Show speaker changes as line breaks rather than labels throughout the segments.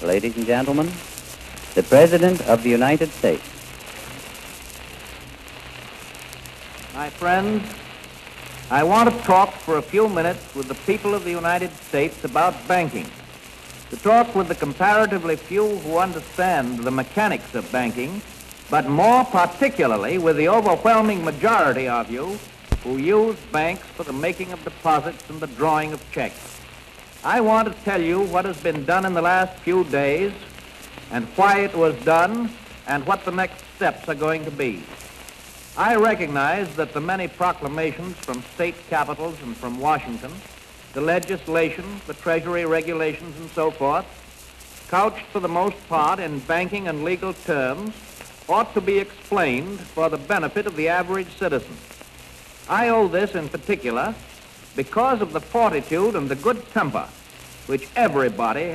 ladies and gentlemen, the President of the United States.
My friends, I want to talk for a few minutes with the people of the United States about banking, to talk with the comparatively few who understand the mechanics of banking, but more particularly with the overwhelming majority of you who use banks for the making of deposits and the drawing of checks. I want to tell you what has been done in the last few days and why it was done and what the next steps are going to be. I recognize that the many proclamations from state capitals and from Washington, the legislation, the Treasury regulations and so forth, couched for the most part in banking and legal terms, ought to be explained for the benefit of the average citizen. I owe this in particular because of the fortitude and the good temper with which everybody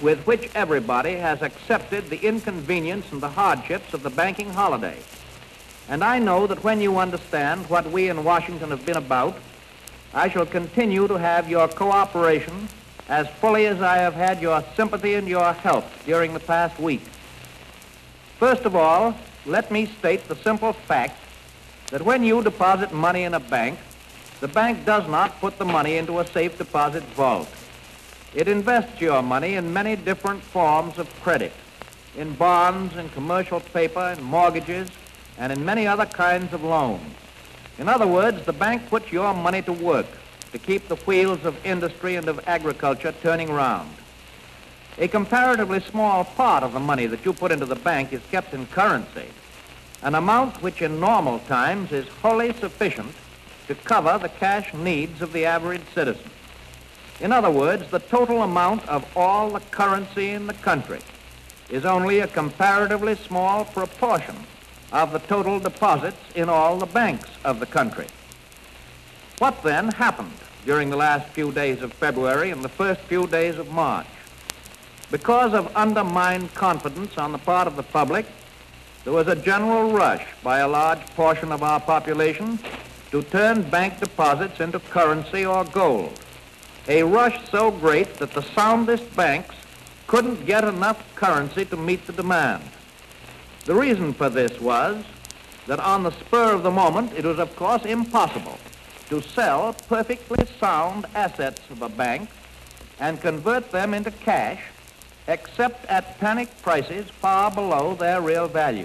has accepted the inconvenience and the hardships of the banking holiday. And I know that when you understand what we in Washington have been about, I shall continue to have your cooperation as fully as I have had your sympathy and your help during the past week. First of all, let me state the simple fact that when you deposit money in a bank, the bank does not put the money into a safe deposit vault. It invests your money in many different forms of credit, in bonds, in commercial paper, in mortgages, and in many other kinds of loans. In other words, the bank puts your money to work to keep the wheels of industry and of agriculture turning round. A comparatively small part of the money that you put into the bank is kept in currency, an amount which in normal times is wholly sufficient to cover the cash needs of the average citizen. In other words, the total amount of all the currency in the country is only a comparatively small proportion of the total deposits in all the banks of the country. What then happened during the last few days of February and the first few days of March? Because of undermined confidence on the part of the public, there was a general rush by a large portion of our population to turn bank deposits into currency or gold. A rush so great that the soundest banks couldn't get enough currency to meet the demand. The reason for this was that on the spur of the moment, it was of course impossible to sell perfectly sound assets of a bank and convert them into cash except at panic prices far below their real value.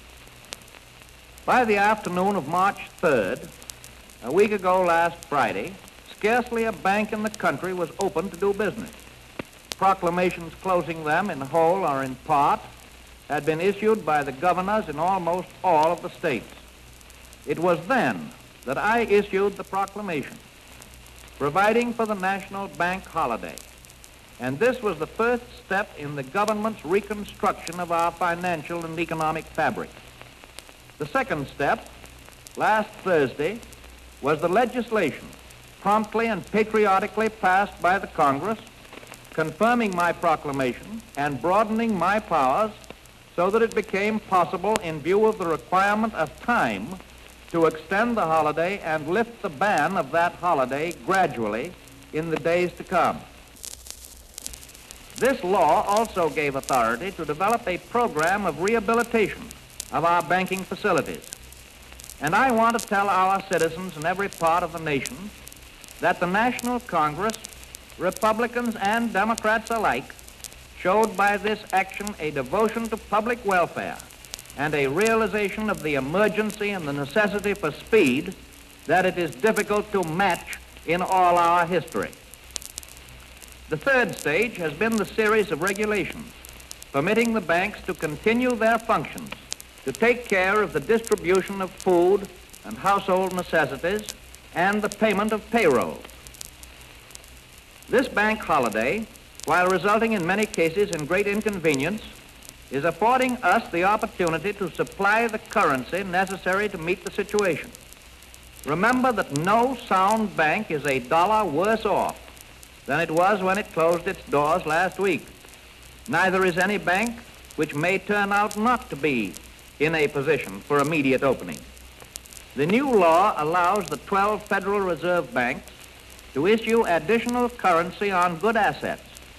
By the afternoon of March 3rd, a week ago last Friday, scarcely a bank in the country was open to do business. Proclamations closing them in whole or in part had been issued by the governors in almost all of the states. It was then that I issued the proclamation providing for the national bank holiday. And this was the first step in the government's reconstruction of our financial and economic fabric. The second step, last Thursday, was the legislation promptly and patriotically passed by the Congress, confirming my proclamation and broadening my powers so that it became possible, in view of the requirement of time, to extend the holiday and lift the ban of that holiday gradually in the days to come. This law also gave authority to develop a program of rehabilitation of our banking facilities. And I want to tell our citizens in every part of the nation that the National Congress, Republicans and Democrats alike, showed by this action a devotion to public welfare and a realization of the emergency and the necessity for speed that it is difficult to match in all our history. The third stage has been the series of regulations permitting the banks to continue their functions to take care of the distribution of food and household necessities and the payment of payrolls. This bank holiday, while resulting in many cases in great inconvenience, is affording us the opportunity to supply the currency necessary to meet the situation. Remember that no sound bank is a dollar worse off than it was when it closed its doors last week. Neither is any bank which may turn out not to be in a position for immediate opening. The new law allows the 12 Federal Reserve banks to issue additional currency on good assets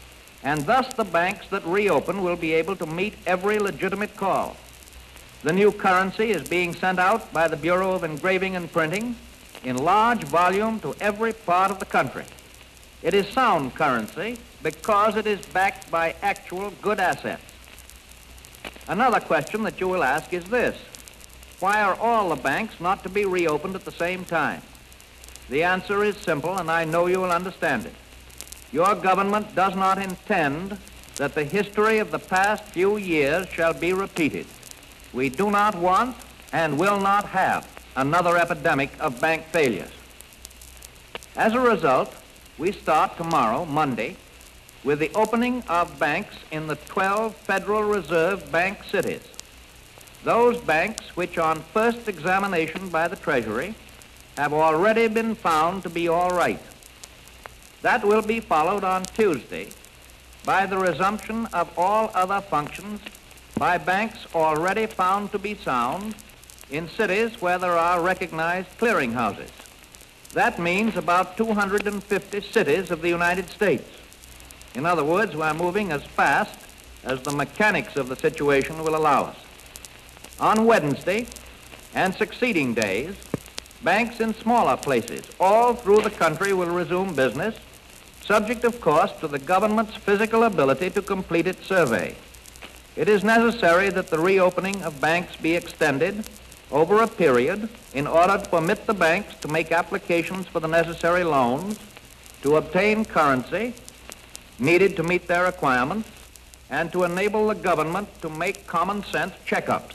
and thus the banks that reopen will be able to meet every legitimate call. The new currency is being sent out by the Bureau of Engraving and Printing in large volume to every part of the country. It is sound currency because it is backed by actual good assets. Another question that you will ask is this: why are all the banks not to be reopened at the same time? The answer is simple, and I know you will understand it. Your government does not intend that the history of the past few years shall be repeated. We do not want and will not have another epidemic of bank failures. As a result, we start tomorrow, Monday, with the opening of banks in the 12 Federal Reserve Bank cities. Those banks which on first examination by the Treasury have already been found to be all right. That will be followed on Tuesday by the resumption of all other functions by banks already found to be sound in cities where there are recognized clearinghouses. That means about 250 cities of the United States. In other words, we're moving as fast as the mechanics of the situation will allow us. On Wednesday and succeeding days, banks in smaller places all through the country will resume business, subject, of course, to the government's physical ability to complete its survey. It is necessary that the reopening of banks be extended over a period in order to permit the banks to make applications for the necessary loans, to obtain currency needed to meet their requirements, and to enable the government to make common sense checkups.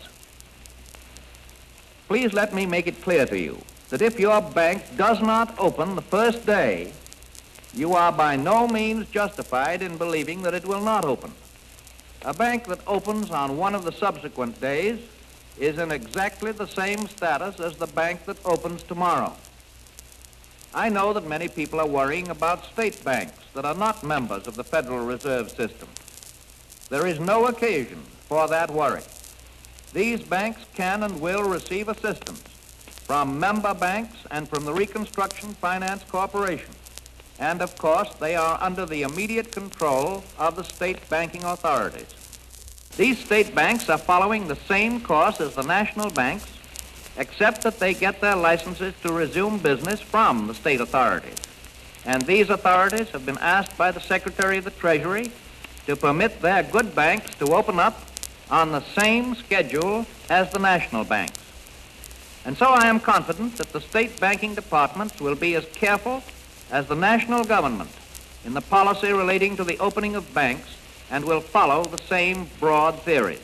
Please let me make it clear to you that if your bank does not open the first day, you are by no means justified in believing that it will not open. A bank that opens on one of the subsequent days is in exactly the same status as the bank that opens tomorrow. I know that many people are worrying about state banks that are not members of the Federal Reserve System. There is no occasion for that worry. These banks can and will receive assistance from member banks and from the Reconstruction Finance Corporation. And of course, they are under the immediate control of the state banking authorities. These state banks are following the same course as the national banks, except that they get their licenses to resume business from the state authorities. And these authorities have been asked by the Secretary of the Treasury to permit their good banks to open up on the same schedule as the national banks. And so I am confident that the state banking departments will be as careful as the national government in the policy relating to the opening of banks and will follow the same broad theories.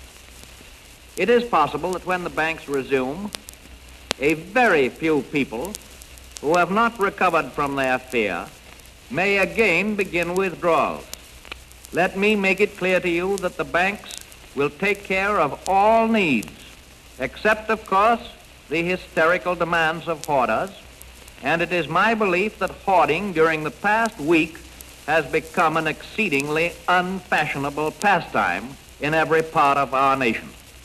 It is possible that when the banks resume, a very few people who have not recovered from their fear may again begin withdrawals. Let me make it clear to you that the banks will take care of all needs, except, of course, the hysterical demands of hoarders. And it is my belief that hoarding during the past week has become an exceedingly unfashionable pastime in every part of our nation.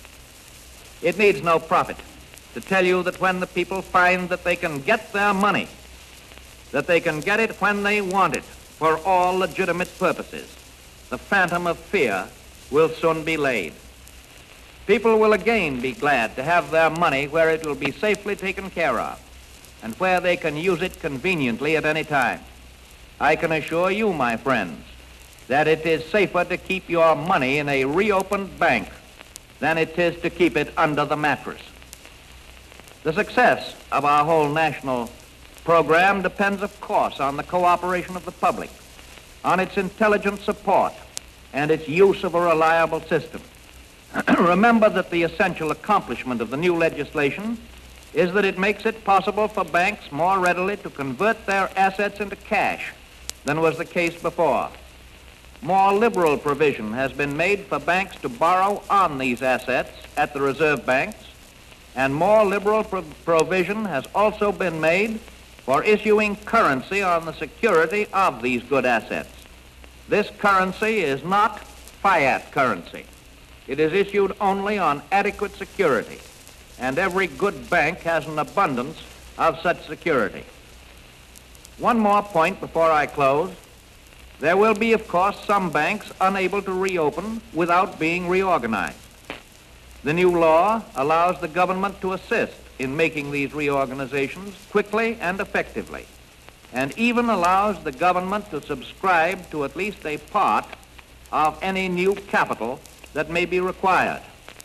It needs no prophet to tell you that when the people find that they can get their money, that they can get it when they want it for all legitimate purposes, the phantom of fear will soon be laid. People will again be glad to have their money where it will be safely taken care of and where they can use it conveniently at any time. I can assure you, my friends, that it is safer to keep your money in a reopened bank than it is to keep it under the mattress. The success of our whole national program depends, of course, on the cooperation of the public, on its intelligent support, and its use of a reliable system. Remember that the essential accomplishment of the new legislation is that it makes it possible for banks more readily to convert their assets into cash than was the case before. More liberal provision has been made for banks to borrow on these assets at the reserve banks, and more liberal provision has also been made for issuing currency on the security of these good assets. This currency is not fiat currency. It is issued only on adequate security, and every good bank has an abundance of such security. One more point before I close. There will be, of course, some banks unable to reopen without being reorganized. The new law allows the government to assist in making these reorganizations quickly and effectively, and even allows the government to subscribe to at least a part of any new capital that may be required.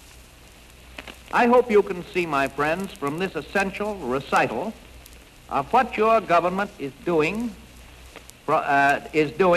I hope you can see, my friends, from this essential recital of what your government is doing, that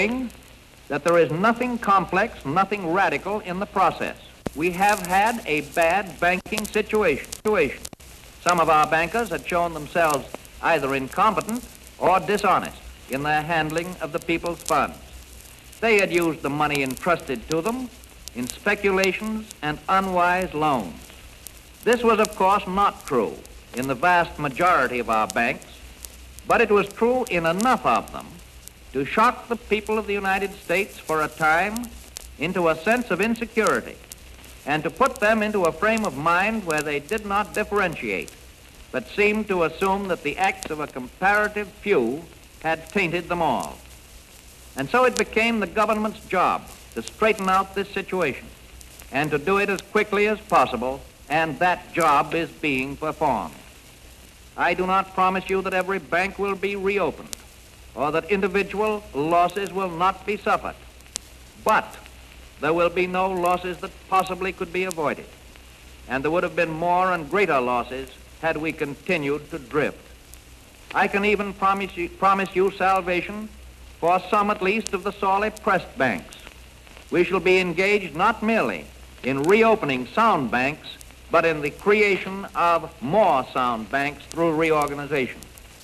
there is nothing complex, nothing radical in the process. We have had a bad banking situation. Some of our bankers had shown themselves either incompetent or dishonest in their handling of the people's funds. They had used the money entrusted to them in speculations and unwise loans. This was, of course, not true in the vast majority of our banks, but it was true in enough of them to shock the people of the United States for a time into a sense of insecurity and to put them into a frame of mind where they did not differentiate, but seemed to assume that the acts of a comparative few had tainted them all. And so it became the government's job to straighten out this situation and to do it as quickly as possible, and that job is being performed. I do not promise you that every bank will be reopened or that individual losses will not be suffered, but there will be no losses that possibly could be avoided, and there would have been more and greater losses had we continued to drift. I can even promise you salvation for some at least of the sorely pressed banks. We shall be engaged not merely in reopening sound banks, but in the creation of more sound banks through reorganization.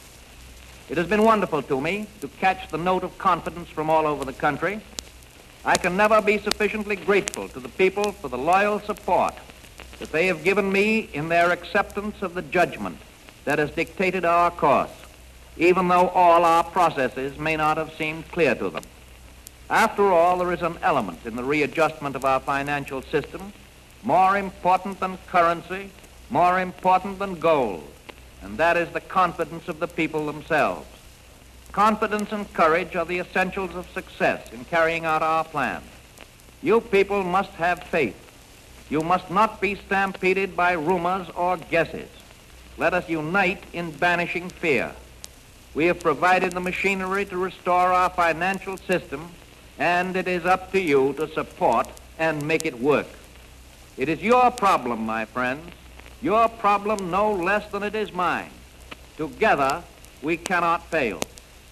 It has been wonderful to me to catch the note of confidence from all over the country. I can never be sufficiently grateful to the people for the loyal support that they have given me in their acceptance of the judgment that has dictated our course, even though all our processes may not have seemed clear to them. After all, there is an element in the readjustment of our financial system more important than currency, more important than gold, and that is the confidence of the people themselves. Confidence and courage are the essentials of success in carrying out our plan. You people must have faith. You must not be stampeded by rumors or guesses. Let us unite in banishing fear. We have provided the machinery to restore our financial system, and it is up to you to support and make it work. It is your problem, my friends, your problem no less than it is mine. Together, we cannot fail.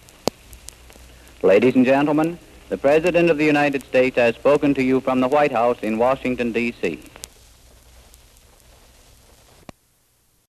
Ladies and gentlemen, the President of the United States has spoken to you from the White House in Washington, D.C.